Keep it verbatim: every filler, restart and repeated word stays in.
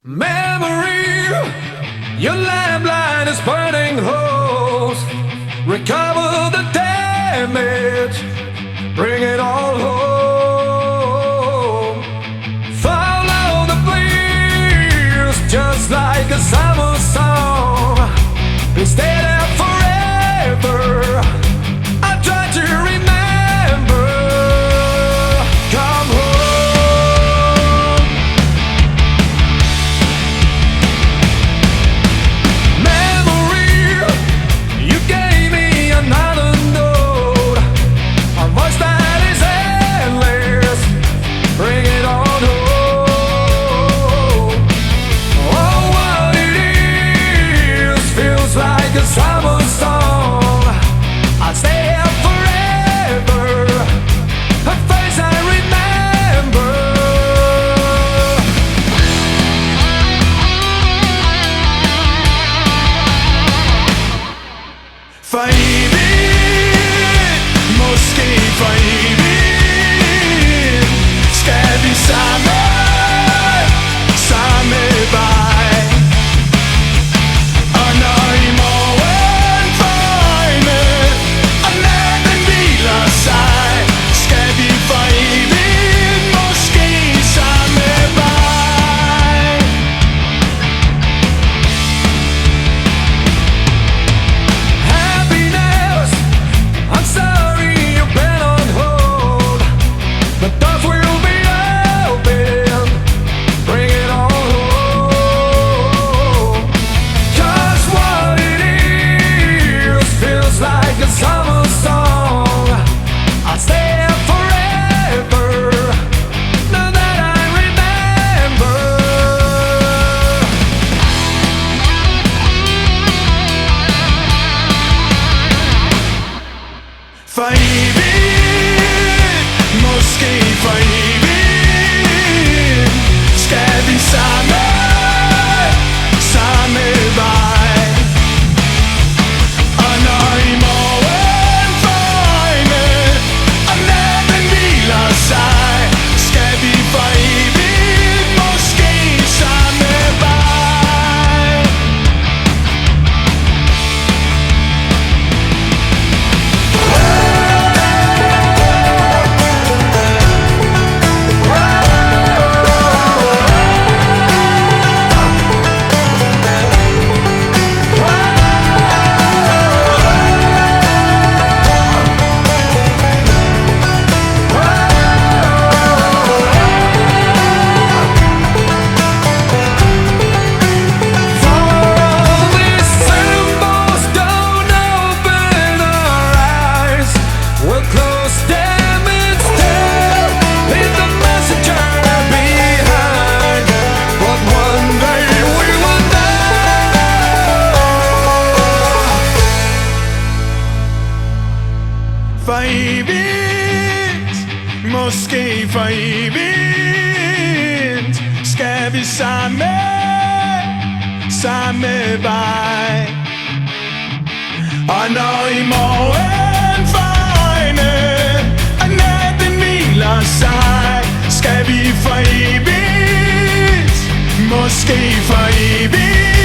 Memory, your lamplight is burning holes. Recover the damage, bring it all home. Follow the breeze, just like a summer song. Please stay there forever. I try to remember. Come home. Memory, you gave me another note, a voice that is endless. Bring it on home. Oh, what it is feels like a summer song. I'll stay here forever, a face I remember. Fajbin, måske Fajbin. Skal vi samme, samme vej? Og når i morgen får øjne, og natten hviler sig, skal vi Fajbin, måske samme vej. Happiness, I'm sorry you've been on hold. The doors will be open, bring it on home. 'Cause what it is feels like a summer song. I'll stay here forever, now that I remember. Fajbin, måske Fajbin. Skal vi samme, samme vej? Og når i morgen får øjne, og natten hviler sig, skal vi Fajbin, måske samme vej. All these symbols don't open our eyes. We'll close them instead, leave the messenger behind. But one day we will know. Fajbin, måske Fajbin. Skal vi samme, samme vej? Og når i morgen får øjne, og natten hviler sig, skal vi Fajbin, måske Fajbin.